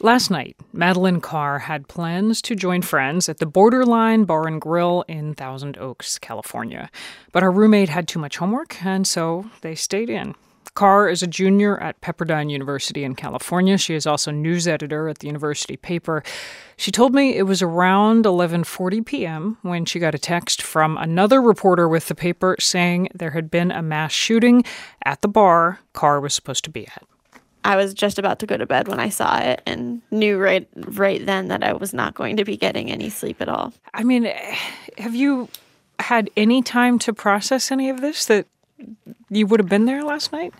Last night, Madeline Carr had plans to join friends at the Borderline Bar and Grill in Thousand Oaks, California. But her roommate had too much homework, and so they stayed in. Carr is a junior at Pepperdine University in California. She is also news editor at the university paper. She told me it was around 11:40 p.m. when she got a text from another reporter with the paper saying there had been a mass shooting at the bar Carr was supposed to be at. I was just about to go to bed when I saw it and knew right then that I was not going to be getting any sleep at all. I mean, have you had any time to process any of this, that you would have been there last night?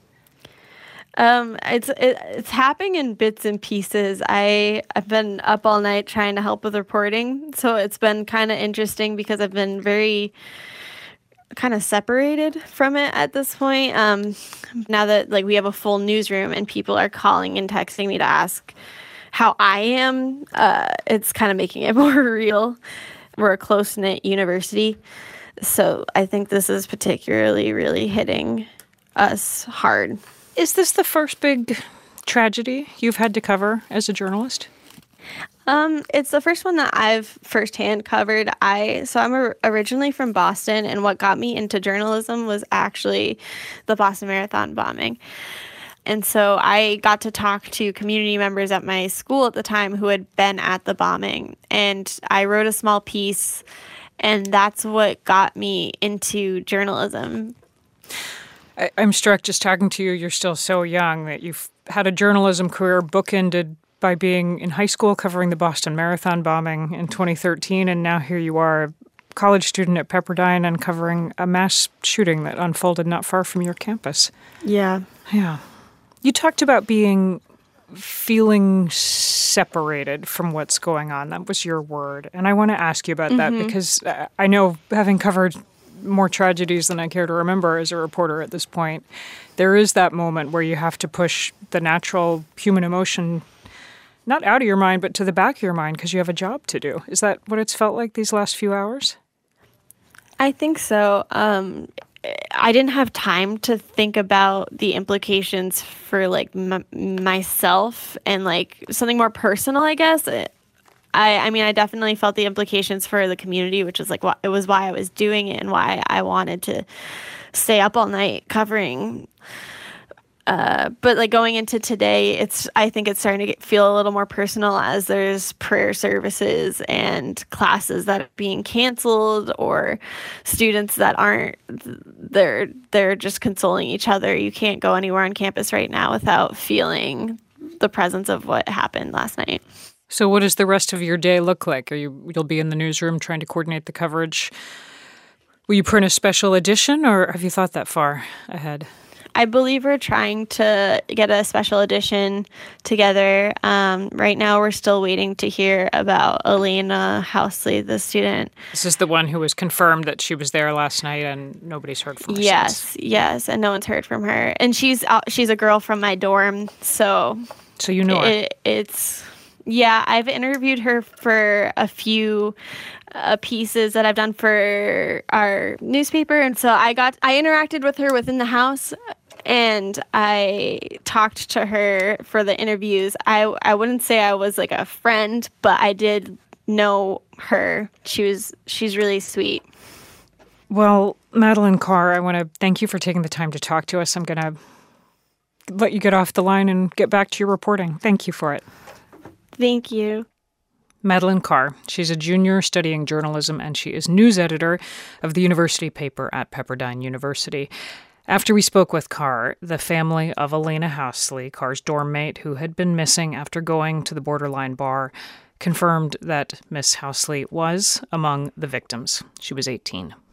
It's happening in bits and pieces. I've been up all night trying to help with reporting, so it's been kind of interesting because I've been very kind of separated from it at this point. Now that we have a full newsroom and people are calling and texting me to ask how I am, it's kind of making it more real. We're a close-knit university, so I think this is particularly really hitting us hard. Is this the first big tragedy you've had to cover as a journalist? It's the first one that I've firsthand covered. I'm originally from Boston, and what got me into journalism was actually the Boston Marathon bombing. And so I got to talk to community members at my school at the time who had been at the bombing. And I wrote a small piece, and that's what got me into journalism. I'm struck just talking to you. You're still so young that you've had a journalism career bookended by being in high school covering the Boston Marathon bombing in 2013, and now here you are, a college student at Pepperdine and covering a mass shooting that unfolded not far from your campus. Yeah. Yeah. You talked about feeling separated from what's going on. That was your word. And I want to ask you about that because I know, having covered more tragedies than I care to remember as a reporter at this point, there is that moment where you have to push the natural human emotion not out of your mind, but to the back of your mind because you have a job to do. Is that what it's felt like these last few hours? I think so. I didn't have time to think about the implications for myself and something more personal, I guess. I definitely felt the implications for the community, which is it was why I was doing it and why I wanted to stay up all night covering. But going into today, I think it's starting to feel a little more personal as there's prayer services and classes that are being canceled, or students that aren't. They're just consoling each other. You can't go anywhere on campus right now without feeling the presence of what happened last night. So what does the rest of your day look like? You'll be in the newsroom trying to coordinate the coverage. Will you print a special edition, or have you thought that far ahead? I believe we're trying to get a special edition together. Right now, we're still waiting to hear about Elena Housley, the student. This is the one who was confirmed that she was there last night, and nobody's heard from her since. Yes, and no one's heard from her. And she's a girl from my dorm, so you know her. Yeah, I've interviewed her for a few pieces that I've done for our newspaper, and so I interacted with her within the house, and I talked to her for the interviews. I wouldn't say I was a friend, but I did know her. She's really sweet. Well, Madeline Carr, I want to thank you for taking the time to talk to us. I'm going to let you get off the line and get back to your reporting. Thank you for it. Thank you. Madeline Carr. She's a junior studying journalism, and she is news editor of the university paper at Pepperdine University. After we spoke with Carr, the family of Elena Housley, Carr's dorm mate who had been missing after going to the Borderline bar, confirmed that Miss Housley was among the victims. She was 18.